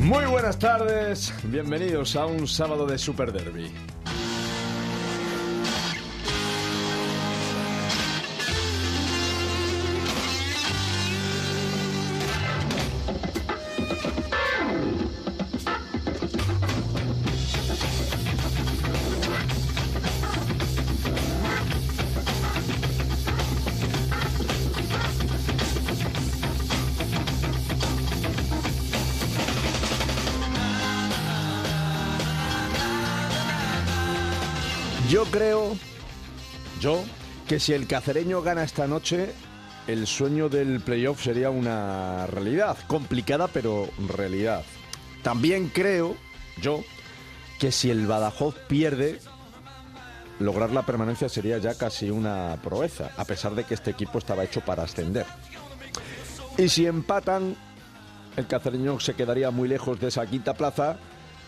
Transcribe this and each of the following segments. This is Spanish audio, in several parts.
Muy buenas tardes, bienvenidos a un sábado de Super Derby. Yo creo que si el cacereño gana esta noche, el sueño del playoff sería una realidad. Complicada, pero realidad. También creo yo que si el Badajoz pierde, lograr la permanencia sería ya casi una proeza, a pesar de que este equipo estaba hecho para ascender. Y si empatan, el cacereño se quedaría muy lejos de esa quinta plaza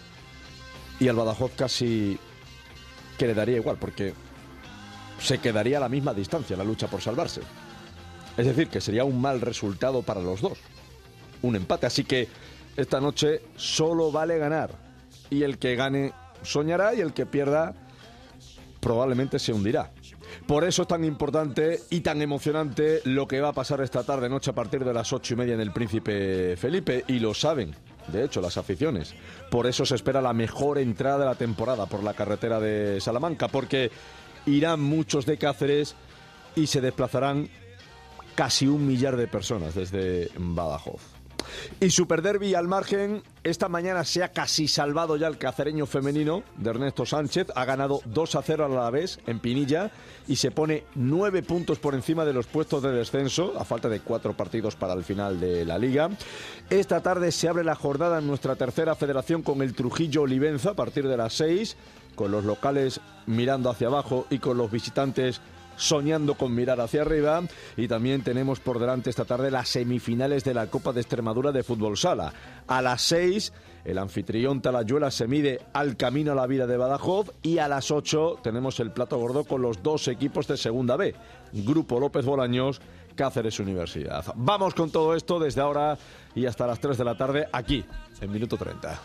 y el Badajoz casi que le daría igual, porque se quedaría a la misma distancia en la lucha por salvarse. Es decir, que sería un mal resultado para los dos, un empate. Así que esta noche solo vale ganar, y el que gane soñará y el que pierda probablemente se hundirá. Por eso es tan importante y tan emocionante lo que va a pasar esta tarde noche a partir de las 8:30 en el Príncipe Felipe, y lo saben, de hecho, las aficiones. Por eso se espera la mejor entrada de la temporada por la carretera de Salamanca, porque irán muchos de Cáceres y se desplazarán casi 1 millar de personas desde Badajoz. Y Super Derby al margen, esta mañana se ha casi salvado ya el cacereño femenino de Ernesto Sánchez. Ha ganado 2-0 al Alavés en Pinilla y se pone 9 puntos por encima de los puestos de descenso, a falta de 4 partidos para el final de la Liga. Esta tarde se abre la jornada en nuestra tercera federación con el Trujillo Olivenza a partir de las 6, con los locales mirando hacia abajo y con los visitantes soñando con mirar hacia arriba. Y también tenemos por delante esta tarde las semifinales de la Copa de Extremadura de Fútbol Sala. A las 6, el anfitrión Talayuela se mide al Camino a la Vida de Badajoz, y a las 8 tenemos el plato gordo con los dos equipos de Segunda B, Grupo López Bolaños, Cáceres Universidad. Vamos con todo esto desde ahora y hasta las 3 de la tarde aquí, en Minuto 30.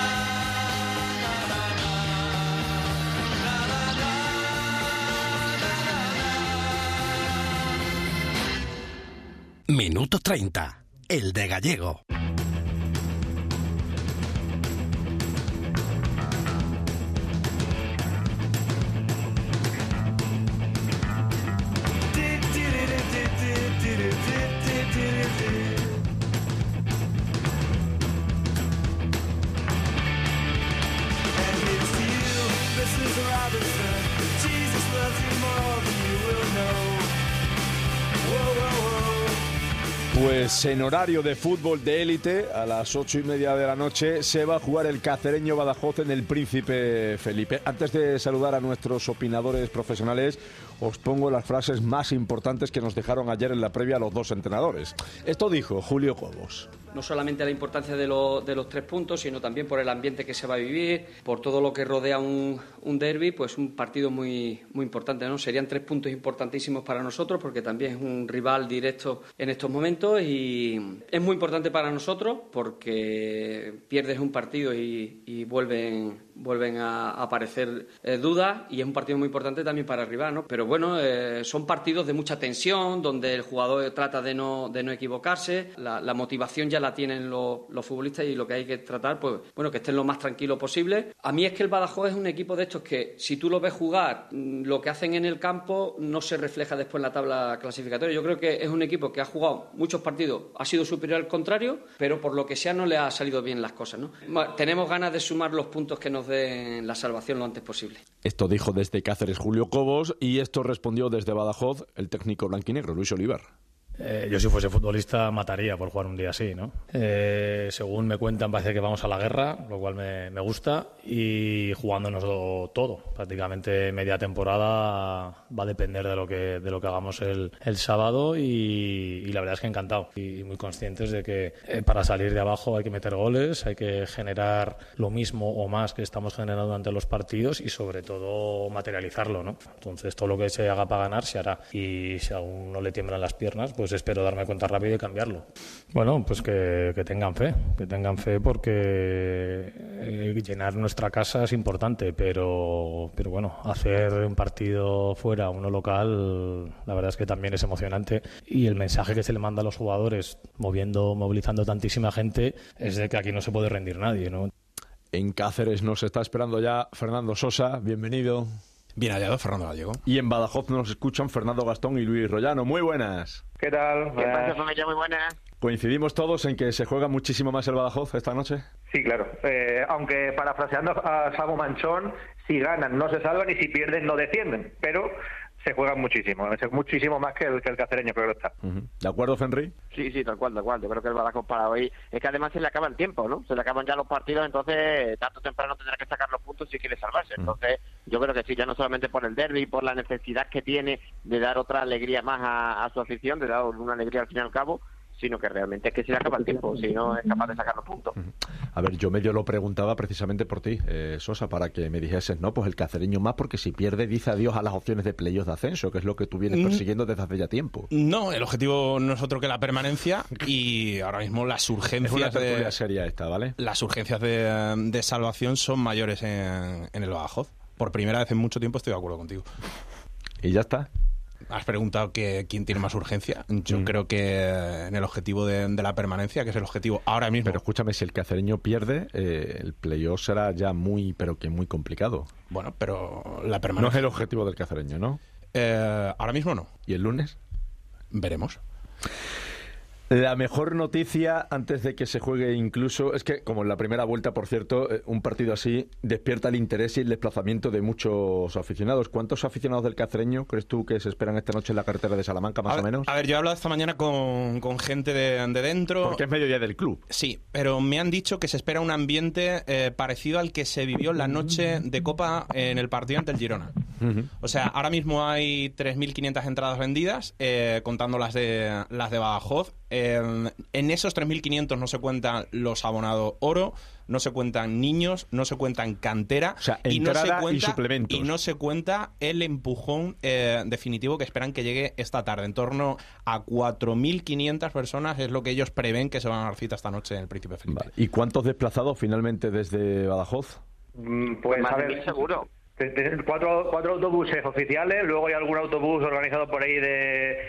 Minuto 30, el de Gallego. Pues en horario de fútbol de élite, a las 8:30 de la noche, se va a jugar el cacereño Badajoz en el Príncipe Felipe. Antes de saludar a nuestros opinadores profesionales, os pongo las frases más importantes que nos dejaron ayer en la previa los dos entrenadores. Esto dijo Julio Cobos. No solamente la importancia de los 3 puntos, sino también por el ambiente que se va a vivir, por todo lo que rodea un derbi, pues un partido muy, muy importante, ¿no? Serían 3 puntos importantísimos para nosotros, porque también es un rival directo en estos momentos, y es muy importante para nosotros porque pierdes un partido y vuelven a aparecer dudas, y es un partido muy importante también para el rival, ¿no? Pero bueno, son partidos de mucha tensión, donde el jugador trata de no equivocarse, la motivación ya la tienen los futbolistas, y lo que hay que tratar, pues bueno, que estén lo más tranquilo posible. A mí es que el Badajoz es un equipo de estos que, si tú lo ves jugar, lo que hacen en el campo no se refleja después en la tabla clasificatoria. Yo creo que es un equipo que ha jugado muchos partidos, ha sido superior al contrario, pero por lo que sea no le ha salido bien las cosas, ¿no? Tenemos ganas de sumar los puntos que nos den la salvación lo antes posible. Esto dijo desde Cáceres Julio Cobos, y esto respondió desde Badajoz el técnico blanquinegro Luis Oliver. Yo, si fuese futbolista, mataría por jugar un día así, ¿no? Según me cuentan, parece que vamos a la guerra, lo cual me gusta, y jugándonos todo. Prácticamente media temporada va a depender de lo que hagamos el sábado, y la verdad es que encantado. Y muy conscientes de que para salir de abajo hay que meter goles, hay que generar lo mismo o más que estamos generando durante los partidos, y sobre todo materializarlo, ¿no? Entonces, todo lo que se haga para ganar se hará. Y si aún no le tiemblan las piernas, pues pues espero darme cuenta rápido y cambiarlo. Bueno, pues que tengan fe porque llenar nuestra casa es importante, pero bueno, hacer un partido fuera, uno local, la verdad es que también es emocionante, y el mensaje que se le manda a los jugadores movilizando tantísima gente es de que aquí no se puede rendir nadie, ¿no? En Cáceres nos está esperando ya Fernando Sosa, bienvenido. Bien hallado, Fernando Gallego. Y en Badajoz nos escuchan Fernando Gastón y Luis Rollano. Muy buenas. ¿Qué tal? ¿Qué pasa, familia? Muy buenas. ¿Coincidimos todos en que se juega muchísimo más el Badajoz esta noche? Sí, claro. Aunque parafraseando a Samu Manchón, si ganan no se salvan y si pierden no descienden. Pero se juegan muchísimo. Es muchísimo más que el cacereño, creo que está. ¿De acuerdo, Fenry? Sí, tal cual. Yo creo que el Badajoz para hoy... Es que además se le acaba el tiempo, ¿no? Se le acaban ya los partidos, entonces tarde o temprano tendrá que sacar los puntos si quiere salvarse. Entonces yo creo que sí, ya no solamente por el derbi, por la necesidad que tiene de dar otra alegría más a su afición, de dar una alegría al fin y al cabo, sino que realmente es que se le acaba el tiempo, si no es capaz de sacar los puntos. A ver, yo medio lo preguntaba precisamente por ti, Sosa, para que me dijeses, no, pues el cacereño más, porque si pierde dice adiós a las opciones de playoff de ascenso, que es lo que tú vienes persiguiendo desde hace ya tiempo. No, el objetivo no es otro que la permanencia, y ahora mismo las urgencias... Es una tertulia seria esta, ¿vale? Las urgencias de salvación son mayores en el Badajoz. Por primera vez en mucho tiempo estoy de acuerdo contigo. ¿Y ya está? Has preguntado quién tiene más urgencia. Yo creo que en el objetivo de la permanencia, que es el objetivo ahora mismo. Pero escúchame, si el cacereño pierde, el playoff será ya muy complicado. Bueno, pero la permanencia... No es el objetivo del cacereño, ¿no? Ahora mismo no. ¿Y el lunes? Veremos. La mejor noticia antes de que se juegue incluso es que, como en la primera vuelta, por cierto, un partido así despierta el interés y el desplazamiento de muchos aficionados. ¿Cuántos aficionados del cacereño crees tú que se esperan esta noche en la carretera de Salamanca, más o menos? A ver, yo he hablado esta mañana con gente de dentro. Porque es mediodía del club. Sí, pero me han dicho que se espera un ambiente parecido al que se vivió la noche de Copa en el partido ante el Girona. O sea, ahora mismo hay 3.500 entradas vendidas, contando las de Badajoz. En esos 3.500 no se cuentan los abonados oro, no se cuentan niños, no se cuentan cantera, o sea, entrada y suplementos. Y no se cuenta el empujón definitivo que esperan que llegue esta tarde. En torno a 4.500 personas es lo que ellos prevén que se van a dar cita esta noche en el Príncipe Felipe. Vale. ¿Y cuántos desplazados finalmente desde Badajoz? Pues más de 1.000 seguro. Cuatro autobuses oficiales, luego hay algún autobús organizado por ahí de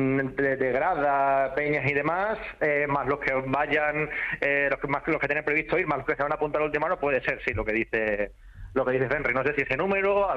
grada, peñas y demás, más los que vayan, los que tienen previsto ir, más los que se van a apuntar al última hora, puede ser, sí, lo que dice Fenry. No sé si ese número,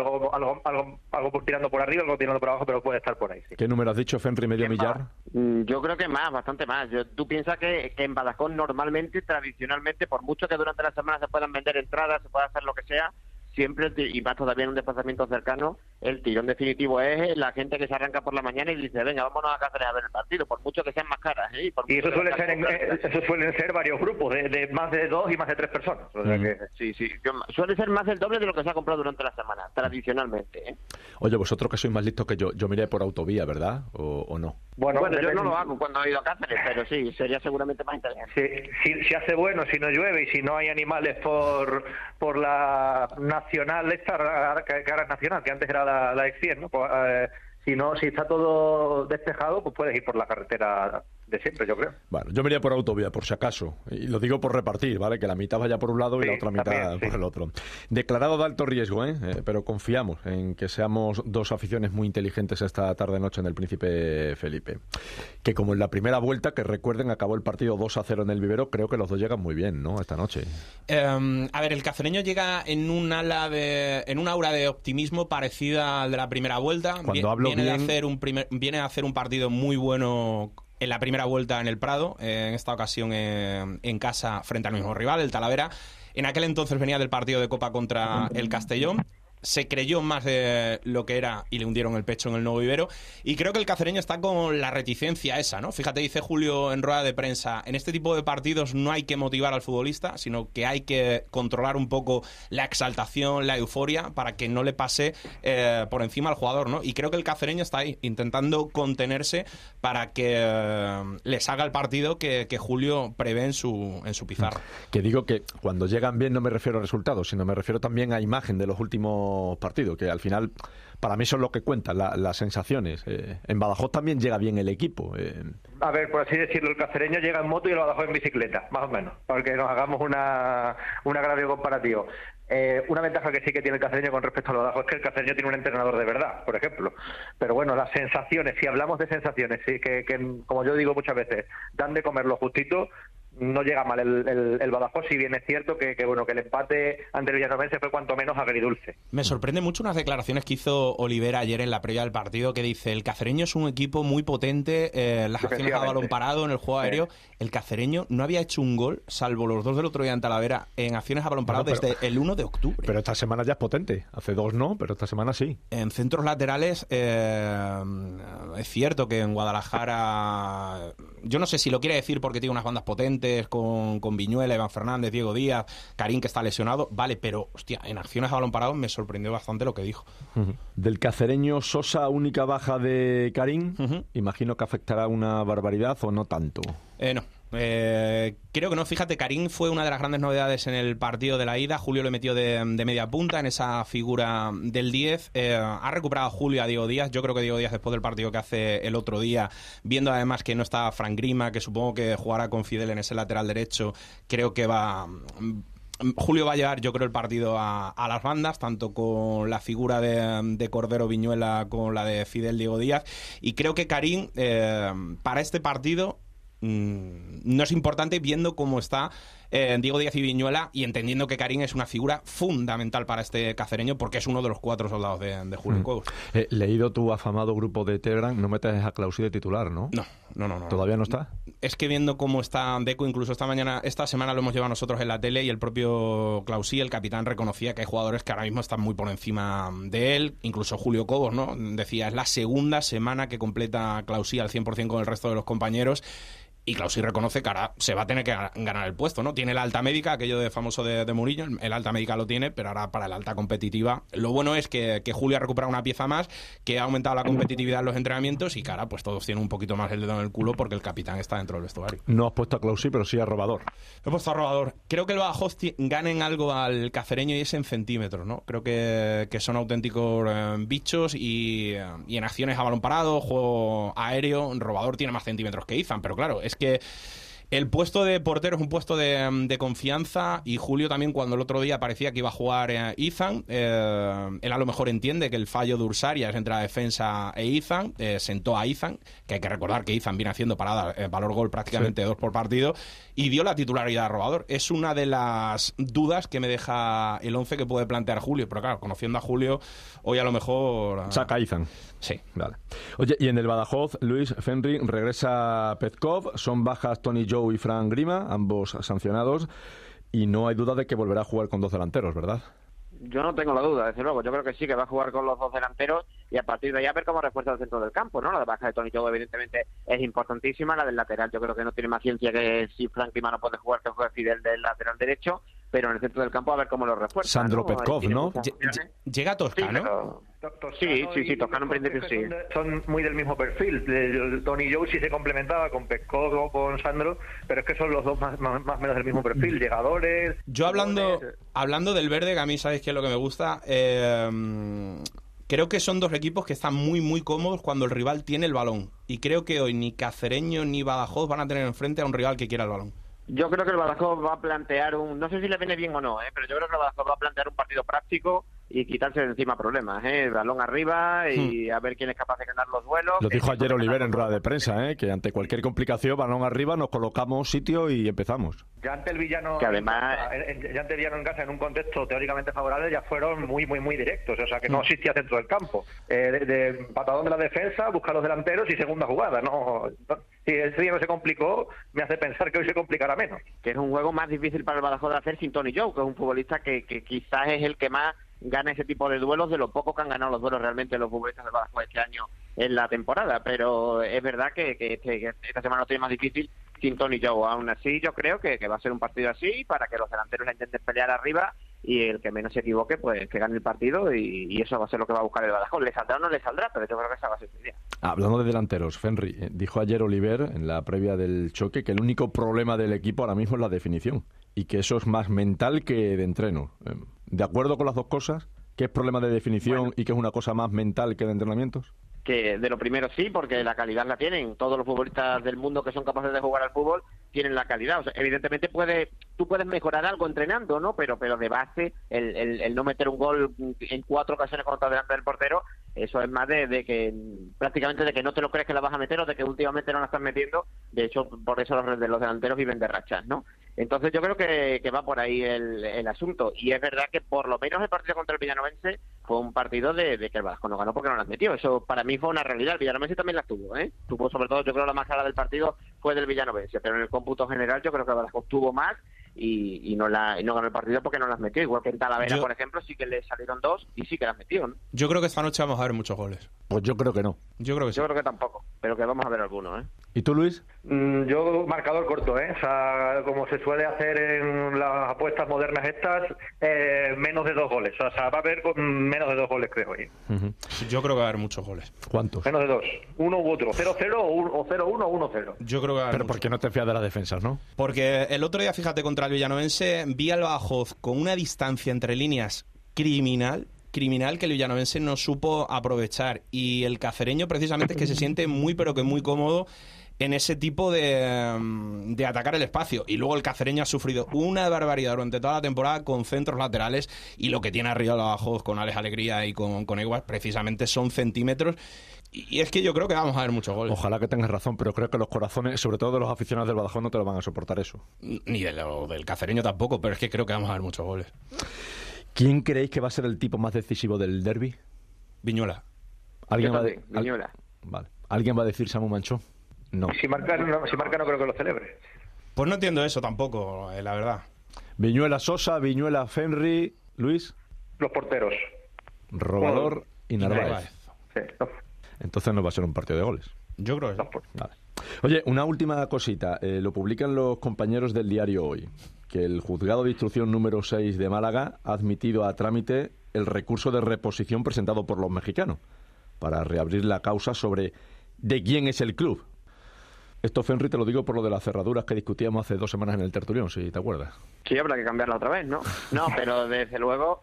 algo tirando por arriba, algo tirando por abajo, pero puede estar por ahí, sí. ¿Qué número has dicho, Fenry? ¿Medio millar? Yo creo que más, bastante más. Tú piensas que en Badajoz normalmente, tradicionalmente, por mucho que durante la semana se puedan vender entradas, se pueda hacer lo que sea, siempre, y más todavía en un desplazamiento cercano, el tirón definitivo es la gente que se arranca por la mañana y dice, venga, vámonos a Cáceres a ver el partido, por mucho que sean más caras. Y eso suelen ser varios grupos, de más de 2 y más de 3 personas. O sea que... Sí. Suele ser más del doble de lo que se ha comprado durante la semana, tradicionalmente. Oye, vosotros que sois más listos que yo miré por autovía, ¿verdad? ¿O no? Bueno, yo no lo hago cuando he ido a Cáceres, pero sí, sería seguramente más interesante. Si hace bueno, si no llueve y si no hay animales por la nacional, esta que ahora es nacional, que antes era la ex-100, ¿no? Pues, si está todo despejado, pues puedes ir por la carretera de siempre, yo creo. Bueno, yo me iría por autovía, por si acaso. Y lo digo por repartir, ¿vale? Que la mitad vaya por un lado y la otra mitad también, por el otro. Declarado de alto riesgo, pero confiamos en que seamos dos aficiones muy inteligentes esta tarde-noche en el Príncipe Felipe. Que como en la primera vuelta, que recuerden, acabó el partido 2-0 en el Vivero, creo que los dos llegan muy bien, ¿no? Esta noche. A ver, el cacereño llega en un aura de optimismo parecida al de la primera vuelta. Cuando hablo viene bien... viene a hacer un partido muy bueno en la primera vuelta en el Prado, en esta ocasión en casa frente al mismo rival, el Talavera. En aquel entonces venía del partido de Copa contra el Castellón. Se creyó más de lo que era y le hundieron el pecho en el Nuevo Vivero. Y creo que el cacereño está con la reticencia esa, ¿no? Fíjate, dice Julio en rueda de prensa, en este tipo de partidos no hay que motivar al futbolista, sino que hay que controlar un poco la exaltación, la euforia, para que no le pase por encima al jugador, ¿no? Y creo que el cacereño está ahí, intentando contenerse para que les haga el partido que Julio prevé en su pizarra. Que digo que cuando llegan bien no me refiero a resultados, sino me refiero también a imagen de los últimos últimos partidos, que al final para mí son lo que cuentan, las sensaciones. En Badajoz también llega bien el equipo. A ver, por así decirlo, el cacereño llega en moto y el Badajoz en bicicleta, más o menos, para que nos hagamos un agravio comparativo. Una ventaja que sí que tiene el cacereño con respecto al Badajoz es que el cacereño tiene un entrenador de verdad, por ejemplo. Pero bueno, las sensaciones, si hablamos de sensaciones, sí, que como yo digo muchas veces, dan de comer lo justito. No llega mal el Badajoz, si bien es cierto que el empate ante el Villanovense fue cuanto menos agridulce. Me sorprende mucho unas declaraciones que hizo Olivera ayer en la previa del partido, que dice: el cacereño es un equipo muy potente, las acciones a balón parado, en el juego aéreo. El cacereño no había hecho un gol, salvo los 2 del otro día en Talavera, en acciones a balón parado desde el 1 de octubre. Pero esta semana ya es potente. Hace 2 no, pero esta semana sí. En centros laterales, es cierto que en Guadalajara, yo no sé si lo quiere decir porque tiene unas bandas potentes con Viñuela, Iván Fernández, Diego Díaz, Karim, que está lesionado, vale, pero hostia, en acciones a balón parado me sorprendió bastante lo que dijo. Del cacereño, Sosa, única baja de Karim, imagino que afectará una barbaridad o no tanto. No. Creo que no, fíjate, Karim fue una de las grandes novedades en el partido de la ida. Julio lo metió de media punta en esa figura del 10. Ha recuperado Julio a Diego Díaz. Yo creo que Diego Díaz, después del partido que hace el otro día, viendo además que no está Frank Grima, que supongo que jugará con Fidel en ese lateral derecho, creo que Julio va a llevar, yo creo, el partido a las bandas, tanto con la figura de Cordero Viñuela como la de Fidel Diego Díaz. Y creo que Karim, para este partido, no es importante, viendo cómo está Diego Díaz y Viñuela, y entendiendo que Karim es una figura fundamental para este cacereño, porque es uno de los 4 soldados de Julio Cobos. Leído tu afamado grupo de Telegram, no metes a Clausí de titular, ¿no? No. ¿Todavía no está? Es que viendo cómo está Deco, incluso esta semana lo hemos llevado nosotros en la tele, y el propio Clausí, el capitán, reconocía que hay jugadores que ahora mismo están muy por encima de él, incluso Julio Cobos, ¿no? Decía, es la segunda semana que completa Clausí al 100% con el resto de los compañeros. Y Clausí reconoce que ahora se va a tener que ganar el puesto, ¿no? Tiene la alta médica, aquello de famoso de Mourinho, el alta médica lo tiene, pero ahora para la alta competitiva. Lo bueno es que Julio ha recuperado una pieza más, que ha aumentado la competitividad en los entrenamientos, y que ahora pues todos tienen un poquito más el dedo en el culo porque el capitán está dentro del vestuario. No has puesto a Clausí, pero sí a Robador. He puesto a Robador. Creo que el Badajoz gana en algo al cacereño, y es en centímetros, ¿no? Creo que son auténticos bichos, y en acciones a balón parado, juego aéreo, Robador tiene más centímetros que Izan, pero claro, es que el puesto de portero es un puesto de confianza, y Julio también, cuando el otro día parecía que iba a jugar Izan, él a lo mejor entiende que el fallo de Ursaria es entre la defensa e Izan, sentó a Izan, que hay que recordar que Izan viene haciendo paradas, valor gol prácticamente 2 por partido, y dio la titularidad a Robador. Es una de las dudas que me deja el 11 que puede plantear Julio, pero claro, conociendo a Julio, hoy a lo mejor saca a Izan. Sí. Vale. Oye, y en el Badajoz, Luis, Fenry, regresa Petkov, son bajas Tony Joe y Frank Grima, ambos sancionados, y no hay duda de que volverá a jugar con 2 delanteros, ¿verdad? Yo no tengo la duda, desde luego. Yo creo que sí, que va a jugar con los 2 delanteros, y a partir de ahí a ver cómo refuerza el centro del campo, ¿no? La baja de Tony Joe, evidentemente, es importantísima. La del lateral, yo creo que no tiene más ciencia que si Frank Grima no puede jugar, que juegue Fidel del lateral derecho, pero en el centro del campo a ver cómo lo refuerza. Sandro Petkov, ¿no? Llega Toscano. Sí, Toscano en principio sí. Son muy del mismo perfil. Tony Joe sí se complementaba con Petkov o con Sandro, pero es que son los dos más o menos del mismo perfil, llegadores. Yo hablando del verde, que a mí sabéis que es lo que me gusta, creo que son 2 equipos que están muy muy cómodos cuando el rival tiene el balón, y creo que hoy ni Cacereño ni Badajoz van a tener enfrente a un rival que quiera el balón. Yo creo que el Badajoz va a plantear no sé si le viene bien o no, pero yo creo que el Badajoz va a plantear un partido práctico y quitarse de encima problemas, el balón arriba y a ver quién es capaz de ganar los duelos. Lo dijo ayer Oliver en rueda de prensa, que ante cualquier complicación, balón arriba, nos colocamos sitio y empezamos. Ya ante el Villano, que además, ya ante el Villano en casa, en un contexto teóricamente favorable, ya fueron muy directos, o sea que no existía centro del campo. De patadón de la defensa, buscar los delanteros y segunda jugada. Si ese día no se complicó, me hace pensar que hoy se complicará menos. Que es un juego más difícil para el Badajoz de hacer sin Tony Joe, que es un futbolista que quizás es el que más gana ese tipo de duelos, de lo poco que han ganado los duelos realmente los futbolistas del Badajoz este año en la temporada, pero es verdad que esta semana lo tiene más difícil sin Tony Joe. Aún así, yo creo que va a ser un partido así, para que los delanteros la intenten pelear arriba, y el que menos se equivoque, pues que gane el partido, y eso va a ser lo que va a buscar el Badajoz. ¿Le saldrá o no le saldrá? Pero yo creo que esa va a ser su idea. Hablando de delanteros, Fenry, dijo ayer Oliver en la previa del choque que el único problema del equipo ahora mismo es la definición, y que eso es más mental que de entreno. ¿De acuerdo con las 2 cosas? ¿Que es problema de definición y que es una cosa más mental que de entrenamientos? Que de lo primero sí, porque la calidad la tienen. Todos los futbolistas del mundo que son capaces de jugar al fútbol tienen la calidad. O sea, evidentemente tú puedes mejorar algo entrenando, ¿no? Pero de base, el no meter un gol en 4 ocasiones contra delante del portero, eso es más de que prácticamente de que no te lo crees que la vas a meter o de que últimamente no la estás metiendo. De hecho, por eso los delanteros viven de rachas, ¿no? Entonces yo creo que va por ahí el asunto. Y es verdad que por lo menos el partido contra el Villanovense fue un partido de que el Badajoz no ganó porque no las metió. Eso para mí fue una realidad. El Villanovense también las tuvo, ¿eh? Tuvo sobre todo, yo creo, la más clara del partido fue del Villanovense. Pero en el cómputo general yo creo que el Badajoz tuvo más y no ganó el partido porque no las metió. Igual que en Talavera, por ejemplo, sí que le salieron 2 y sí que las metió, ¿no? Yo creo que esta noche vamos a ver muchos goles. Pues yo creo que no. Yo creo que sí. Yo creo que tampoco, pero que vamos a ver algunos, ¿eh? ¿Y tú, Luis? Yo marcador corto, ¿eh? O sea, como se suele hacer en las apuestas modernas estas, menos de 2 goles. O sea, va a haber menos de 2 goles, creo. Yo creo que va a haber muchos goles. ¿Cuántos? Menos de 2. Uno u otro. 0-0 o 0-1 o 1-0. Yo creo que va a haber Pero muchos. porque no te fías de las defensas, ¿no? Porque el otro día, fíjate, contra el Villanovense, vi al Badajoz con una distancia entre líneas criminal que el Villanovense no supo aprovechar. Y el cacereño precisamente es que se siente muy pero que muy cómodo en ese tipo de atacar el espacio. Y luego el cacereño ha sufrido una barbaridad durante toda la temporada con centros laterales, y lo que tiene arriba el Badajoz con Alex Alegría y con Eguas precisamente son centímetros. Y es que yo creo que vamos a ver muchos goles. Ojalá que tengas razón, pero creo que los corazones, sobre todo de los aficionados del Badajoz, no te lo van a soportar eso. Ni del cacereño tampoco, pero es que creo que vamos a ver muchos goles. ¿Quién creéis que va a ser el tipo más decisivo del derbi? Viñuela. ¿Alguien va Viñuela. Vale. ¿Alguien va a decir Samu Manchón? No. Si marca no creo que lo celebre. Pues no entiendo eso tampoco, la verdad. Viñuela Sosa, Viñuela Fenri, Luis. Los porteros. Robador y Narváez. Sí, no. Entonces no va a ser un partido de goles. Yo creo que sí. Vale. Oye, una última cosita. Lo publican los compañeros del diario Hoy, que el juzgado de instrucción número 6 de Málaga ha admitido a trámite el recurso de reposición presentado por los mexicanos para reabrir la causa sobre de quién es el club. Esto, Fenri, te lo digo por lo de las cerraduras que discutíamos hace 2 semanas en el tertulión, si te acuerdas. Sí, habrá que cambiarla otra vez, ¿no? No, pero desde luego,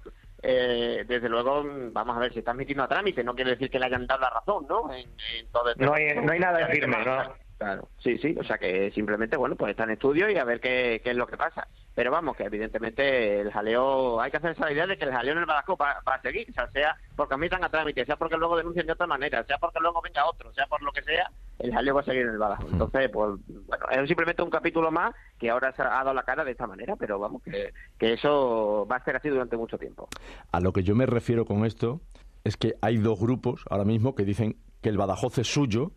vamos a ver, si está admitiendo a trámite, no quiere decir que le hayan dado la razón, ¿no? En todo no hay nada firme, ¿no? Claro, sí, o sea que simplemente, bueno, pues está en estudio y a ver qué es lo que pasa. Pero vamos, que evidentemente el jaleo, hay que hacer esa idea de que el jaleo en el Badajoz va a seguir, o sea porque admitan a trámite, sea porque luego denuncien de otra manera, sea porque luego venga otro, sea por lo que sea, el jaleo va a seguir en el Badajoz. Entonces, pues, bueno, es simplemente un capítulo más que ahora se ha dado la cara de esta manera, pero vamos, que eso va a ser así durante mucho tiempo. A lo que yo me refiero con esto es que hay 2 grupos ahora mismo que dicen que el Badajoz es suyo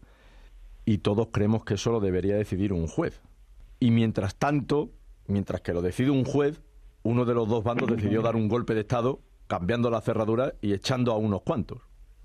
y todos creemos que eso lo debería decidir un juez. Y mientras tanto, mientras que lo decide un juez, uno de los 2 bandos decidió dar un golpe de Estado cambiando la cerradura y echando a unos cuantos.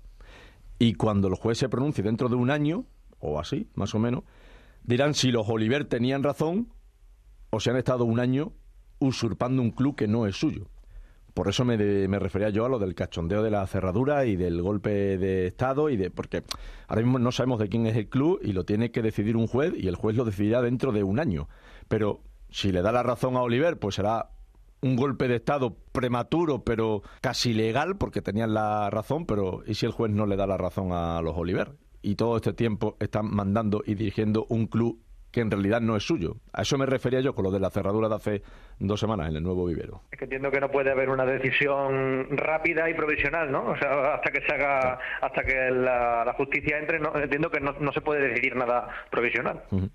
Y cuando el juez se pronuncie dentro de un año, o así, más o menos, dirán si los Oliver tenían razón o si han estado un año usurpando un club que no es suyo. Por eso me refería yo a lo del cachondeo de la cerradura y del golpe de Estado, porque ahora mismo no sabemos de quién es el club y lo tiene que decidir un juez y el juez lo decidirá dentro de un año. Pero si le da la razón a Oliver, pues será un golpe de Estado prematuro, pero casi legal, porque tenían la razón, pero ¿y si el juez no le da la razón a los Oliver? Y todo este tiempo están mandando y dirigiendo un club que en realidad no es suyo. A eso me refería yo con lo de la cerradura de hace 2 semanas en el Nuevo Vivero. Es que entiendo que no puede haber una decisión rápida y provisional, ¿no? O sea, hasta que se haga, hasta que la justicia entre, no, entiendo que no se puede decidir nada provisional. Uh-huh.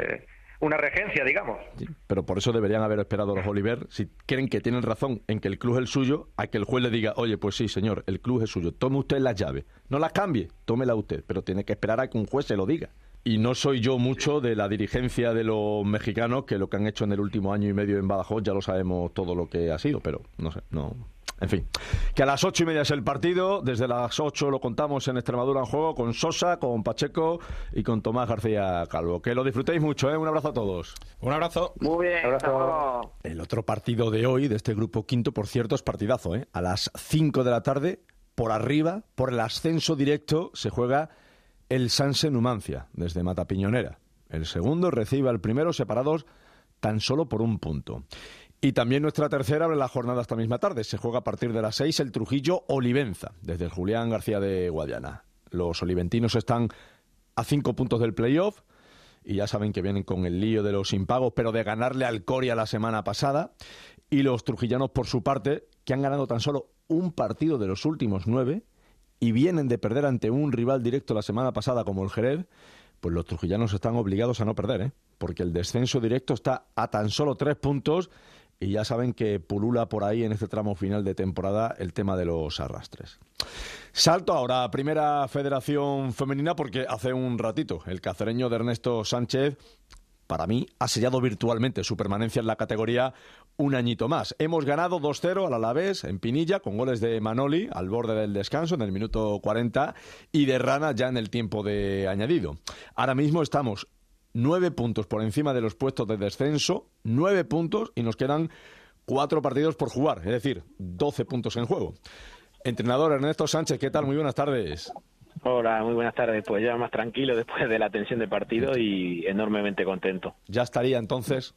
Una regencia, digamos. Sí, pero por eso deberían haber esperado los Oliver, si creen que tienen razón en que el club es el suyo, a que el juez le diga, oye, pues sí, señor, el club es suyo, tome usted las llaves. No las cambie, tómela usted, pero tiene que esperar a que un juez se lo diga. Y no soy yo mucho de la dirigencia de los mexicanos, que lo que han hecho en el último año y medio en Badajoz ya lo sabemos todo lo que ha sido, pero no sé, no. En fin, que a las 8:30 es el partido, desde las 8 lo contamos en Extremadura en Juego, con Sosa, con Pacheco y con Tomás García Calvo. Que lo disfrutéis mucho, ¿eh? Un abrazo a todos. Un abrazo. Muy bien, abrazo. El otro partido de hoy, de este grupo quinto, por cierto, es partidazo, ¿eh? A las 5 de la tarde, por arriba, por el ascenso directo, se juega el Sanse Numancia, desde Matapiñonera. El segundo recibe al primero, separados tan solo por 1 punto. Y también nuestra tercera abre la jornada esta misma tarde. Se juega a partir de las 6 el Trujillo Olivenza, desde el Julián García de Guadiana. Los oliventinos están a 5 puntos del playoff y ya saben que vienen con el lío de los impagos, pero de ganarle al Coria la semana pasada. Y los trujillanos, por su parte, que han ganado tan solo un partido de los últimos 9 y vienen de perder ante un rival directo la semana pasada como el Jerez, pues los trujillanos están obligados a no perder, porque el descenso directo está a tan solo 3 puntos y ya saben que pulula por ahí en este tramo final de temporada el tema de los arrastres. Salto ahora a Primera Federación Femenina porque hace un ratito el cacereño de Ernesto Sánchez, para mí, ha sellado virtualmente su permanencia en la categoría un añito más. Hemos ganado 2-0 al Alavés en Pinilla con goles de Manoli al borde del descanso en el minuto 40 y de Rana ya en el tiempo de añadido. Ahora mismo estamos 9 puntos por encima de los puestos de descenso, 9 puntos y nos quedan 4 partidos por jugar, es decir, 12 puntos en juego. Entrenador Ernesto Sánchez, ¿qué tal? Muy buenas tardes. Hola, muy buenas tardes. Pues ya más tranquilo después de la tensión del partido y enormemente contento. ¿Ya estaría entonces?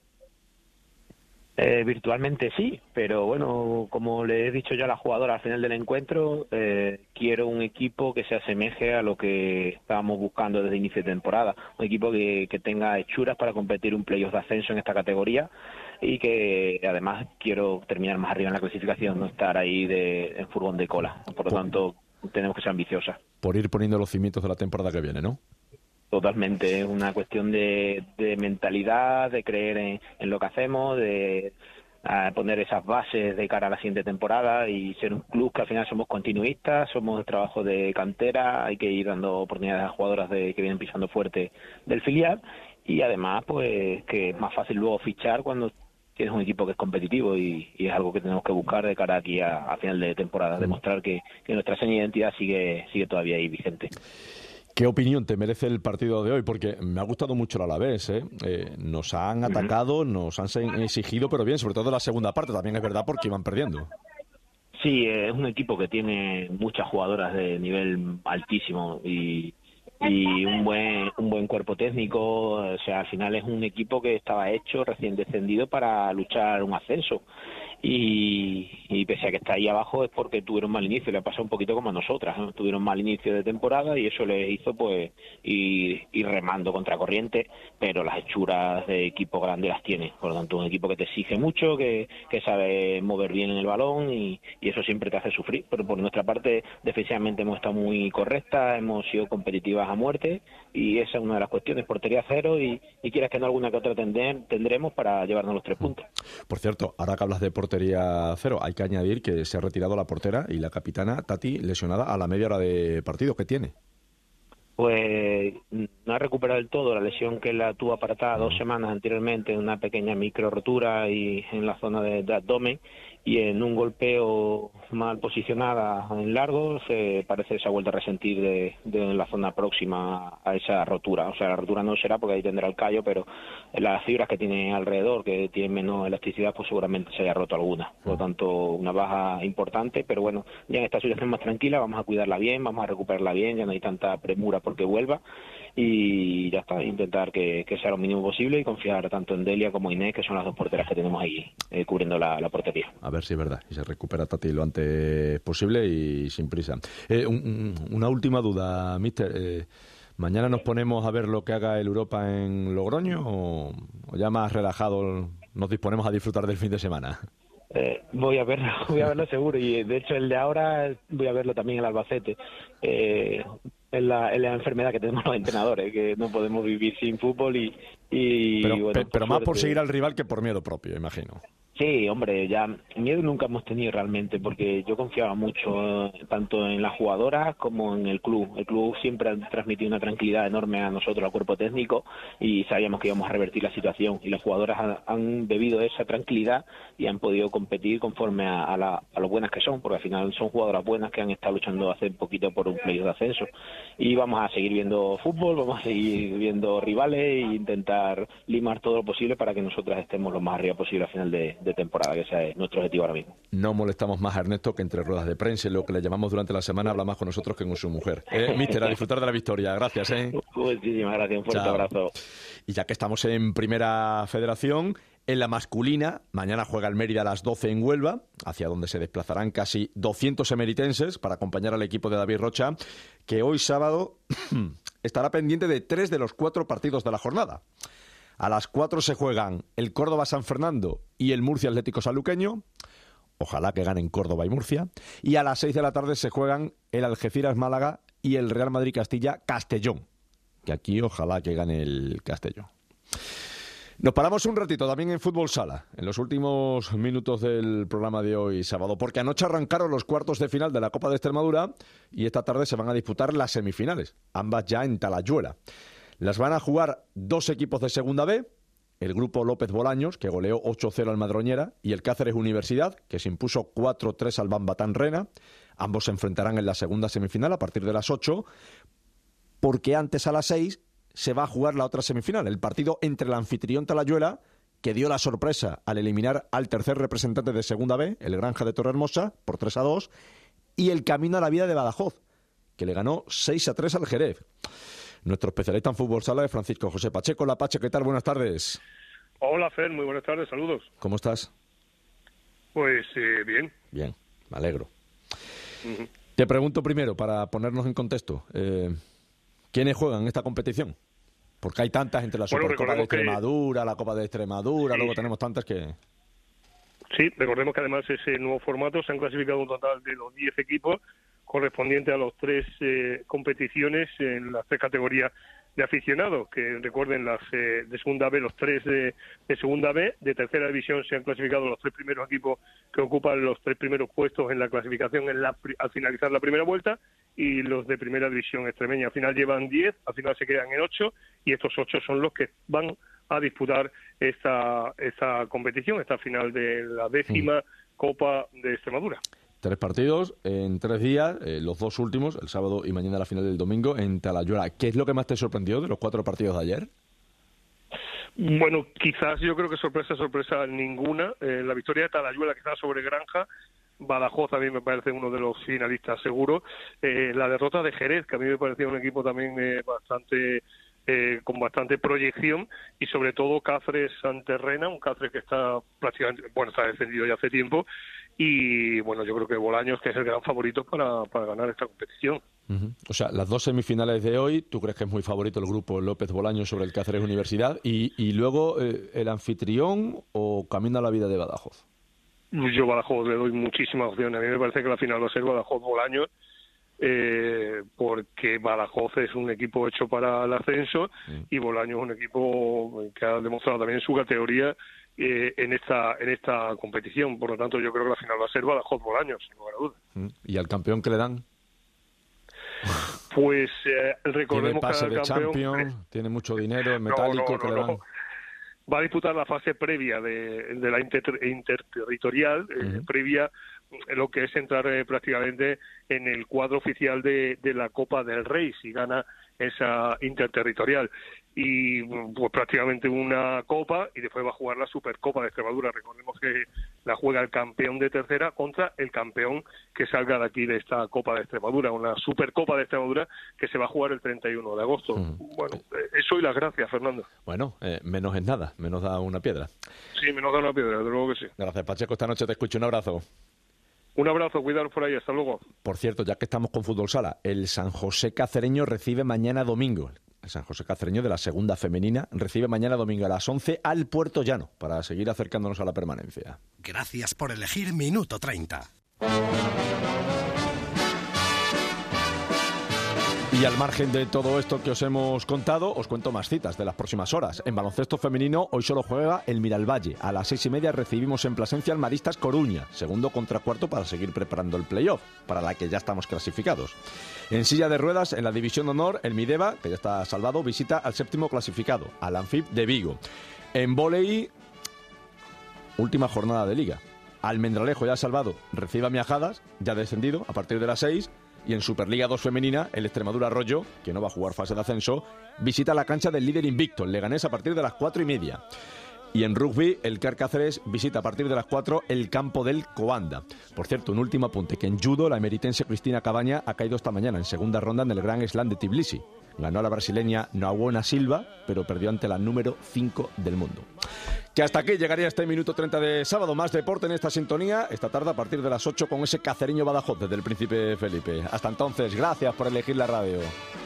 Virtualmente sí, pero bueno, como le he dicho yo a la jugadora al final del encuentro, quiero un equipo que se asemeje a lo que estábamos buscando desde inicio de temporada. Un equipo que tenga hechuras para competir un playoff de ascenso en esta categoría y que además quiero terminar más arriba en la clasificación, no estar ahí en furgón de cola. Por lo tanto, tenemos que ser ambiciosas. Por ir poniendo los cimientos de la temporada que viene, ¿no? Totalmente, es una cuestión de mentalidad, de creer en lo que hacemos, de poner esas bases de cara a la siguiente temporada y ser un club que al final somos continuistas, somos trabajo de cantera, hay que ir dando oportunidades a jugadoras que vienen pisando fuerte del filial y además pues que es más fácil luego fichar cuando tienes un equipo que es competitivo y es algo que tenemos que buscar de cara aquí a final de temporada, demostrar que nuestra seña de identidad sigue todavía ahí vigente. ¿Qué opinión te merece el partido de hoy? Porque me ha gustado mucho el Alavés, nos han atacado, nos han exigido, pero bien, sobre todo la segunda parte, también es verdad porque iban perdiendo. Sí, es un equipo que tiene muchas jugadoras de nivel altísimo y un buen cuerpo técnico, o sea, al final es un equipo que estaba hecho, recién descendido para luchar un ascenso. Y pese a que está ahí abajo es porque tuvieron mal inicio, le pasó un poquito como a nosotras, ¿no? Tuvieron mal inicio de temporada y eso les hizo pues ir remando contra corriente, pero las hechuras de equipo grande las tiene, por lo tanto un equipo que te exige mucho, que sabe mover bien en el balón y eso siempre te hace sufrir, pero por nuestra parte defensivamente hemos estado muy correctas, hemos sido competitivas a muerte y esa es una de las cuestiones, portería cero y quieras que no alguna que otra tendremos para llevarnos los 3 puntos. Por cierto, ahora que hablas de portería cero, hay que añadir que se ha retirado la portera y la capitana Tati lesionada a la media hora de partido. ¿Qué tiene? Pues no ha recuperado del todo la lesión que la tuvo apartada 2 semanas anteriormente, una pequeña micro rotura y en la zona de abdomen y en un golpeo mal posicionada en largo parece que se ha vuelto a resentir de la zona próxima a esa rotura. O sea, la rotura no será porque ahí tendrá el callo, pero las fibras que tiene alrededor, que tienen menos elasticidad, pues seguramente se haya roto alguna. Por lo tanto, una baja importante, pero bueno, ya en esta situación más tranquila, vamos a cuidarla bien, vamos a recuperarla bien, ya no hay tanta premura porque vuelva y ya está, intentar que sea lo mínimo posible y confiar tanto en Delia como Inés, que son las 2 porteras que tenemos ahí cubriendo la portería. A ver si es verdad y se recupera Tati lo antes posible y sin prisa. Una última duda, míster. ¿Mañana nos ponemos a ver lo que haga el Europa en Logroño o ya más relajado nos disponemos a disfrutar del fin de semana? Voy a verlo seguro y de hecho el de ahora voy a verlo también en el Albacete. Es la enfermedad que tenemos los entrenadores, que no podemos vivir sin fútbol pero más por seguir al rival que por miedo propio, imagino. Sí, hombre, ya miedo nunca hemos tenido realmente, porque yo confiaba mucho tanto en las jugadoras como en el club. El club siempre ha transmitido una tranquilidad enorme a nosotros, al cuerpo técnico, y sabíamos que íbamos a revertir la situación. Y las jugadoras han bebido de esa tranquilidad y han podido competir conforme a lo buenas que son, porque al final son jugadoras buenas que han estado luchando hace poquito por un playoff de ascenso. Y vamos a seguir viendo fútbol, vamos a seguir viendo rivales e intentar limar todo lo posible para que nosotras estemos lo más arriba posible al final de temporada, que sea nuestro objetivo ahora mismo. No molestamos más a Ernesto, que entre ruedas de prensa y lo que le llamamos durante la semana habla más con nosotros que con su mujer. Míster, a disfrutar de la victoria. Gracias. Muchísimas gracias, un fuerte abrazo. Y ya que estamos en Primera Federación, En la masculina, mañana juega el Mérida a las 12 en Huelva, hacia donde se desplazarán casi 200 emeritenses para acompañar al equipo de David Rocha, que hoy sábado estará pendiente de 3 de los 4 partidos de la jornada. A las 4 se juegan el Córdoba San Fernando y el Murcia Atlético Sanluqueño. Ojalá que ganen Córdoba y Murcia. Y a las 6 de la tarde se juegan el Algeciras Málaga y el Real Madrid Castilla Castellón. Que aquí ojalá que gane el Castellón. Nos paramos un ratito también en Fútbol Sala, en los últimos minutos del programa de hoy sábado, porque anoche arrancaron los cuartos de final de la Copa de Extremadura y esta tarde se van a disputar las semifinales, ambas ya en Talayuela. Las van a jugar 2 equipos de Segunda B, el grupo López Bolaños, que goleó 8-0 al Madroñera, y el Cáceres Universidad, que se impuso 4-3 al Bambatán Rena. Ambos se enfrentarán en la segunda semifinal a partir de las 8, porque antes a las 6 se va a jugar la otra semifinal, el partido entre el anfitrión Talayuela, que dio la sorpresa al eliminar al tercer representante de Segunda B, el Granja de Torrehermosa, por 3-2, y el Camino a la Vida de Badajoz, que le ganó 6-3 al Jerez. Nuestro especialista en Fútbol Sala es Francisco José Pacheco. La Pache, ¿qué tal? Buenas tardes. Hola, Fer, muy buenas tardes, saludos. ¿Cómo estás? Pues bien. Bien, me alegro. Te pregunto primero, para ponernos en contexto, ¿quiénes juegan en esta competición? Porque hay tantas entre la Supercopa de Extremadura, la Copa de Extremadura, luego tenemos tantas que... Sí, recordemos que además ese nuevo formato se han clasificado un total de los 10 equipos correspondiente a los 3 competiciones en las 3 categorías de aficionados, que recuerden las de Segunda B, los 3 de Segunda B, de Tercera División se han clasificado los 3 primeros equipos que ocupan los 3 primeros puestos en la clasificación al finalizar la primera vuelta, y los de Primera División extremeña al final llevan 10, al final se quedan en 8, y estos 8 son los que van a disputar esta competición, esta final de la 10ª Copa de Extremadura. 3 partidos en 3 días, los 2 últimos, el sábado y mañana la final del domingo, en Talayuela. ¿Qué es lo que más te sorprendió de los 4 partidos de ayer? Bueno, quizás yo creo que sorpresa ninguna. La victoria de Talayuela, que está sobre Granja. Badajoz a mí me parece uno de los finalistas seguro. La derrota de Jerez, que a mí me parecía un equipo también con bastante proyección, y sobre todo Cáceres ante Rena, un Cáceres que está prácticamente, está descendido ya hace tiempo, y bueno, yo creo que Bolaños, que es el gran favorito para ganar esta competición. O sea, las 2 semifinales de hoy, ¿tú crees que es muy favorito el grupo López Bolaños sobre el Cáceres Universidad? Y luego, ¿el anfitrión o Camino a la Vida de Badajoz? Yo Badajoz le doy muchísimas opciones. A mí me parece que la final va a ser Badajoz-Bolaños, porque Badajoz es un equipo hecho para el ascenso y Bolaños es un equipo que ha demostrado también su categoría en esta competición. Por lo tanto, yo creo que la final va a ser Badajoz-Bolaños, sin lugar a dudas. ¿Y al campeón qué le dan? Pues recordemos que el campeón... Champions, tiene mucho dinero, es metálico, ¿qué le dan? Va a disputar la fase previa de la interterritorial, previa lo que es entrar prácticamente en el cuadro oficial de la Copa del Rey, si gana esa interterritorial. Y pues prácticamente una Copa, y después va a jugar la Supercopa de Extremadura. Recordemos que la juega el campeón de tercera contra el campeón que salga de aquí de esta Copa de Extremadura, una Supercopa de Extremadura que se va a jugar el 31 de agosto. Bueno, eso y las gracias, Fernando. Bueno, menos es nada, menos da una piedra. Sí, menos da una piedra, desde luego que sí. Gracias, Pacheco, esta noche te escucho, un abrazo. Un abrazo, cuidaros por ahí, hasta luego. Por cierto, ya que estamos con Fútbol Sala, el San José Cacereño recibe mañana domingo. El San José Cacereño de la segunda femenina recibe mañana domingo a las 11 al Puerto Llano para seguir acercándonos a la permanencia. Gracias por elegir Minuto 30. Y al margen de todo esto que os hemos contado, os cuento más citas de las próximas horas. En baloncesto femenino, hoy solo juega el Miralvalle. A las 6:30 recibimos en Plasencia al Maristas Coruña, segundo contra cuarto para seguir preparando el playoff, para la que ya estamos clasificados. En silla de ruedas, en la División de Honor, el Mideva, que ya está salvado, visita al séptimo clasificado, al Anfib de Vigo. En vóley, última jornada de Liga. Almendralejo, ya salvado, recibe a Miajadas, ya descendido, a partir de las 6. Y en Superliga 2 femenina, el Extremadura Arroyo, que no va a jugar fase de ascenso, visita la cancha del líder invicto, el Leganés, a partir de las 4:30. Y en rugby, el CAR Cáceres visita a partir de las 4 el campo del Coanda. Por cierto, un último apunte, que en judo la emeritense Cristina Cabaña ha caído esta mañana en segunda ronda en el Grand Slam de Tbilisi. Ganó a la brasileña Nauona Silva, pero perdió ante la número 5 del mundo. Que hasta aquí llegaría este minuto 30 de sábado. Más deporte en esta sintonía, esta tarde a partir de las 8 con ese Cacereño Badajoz desde el Príncipe Felipe. Hasta entonces, gracias por elegir la radio.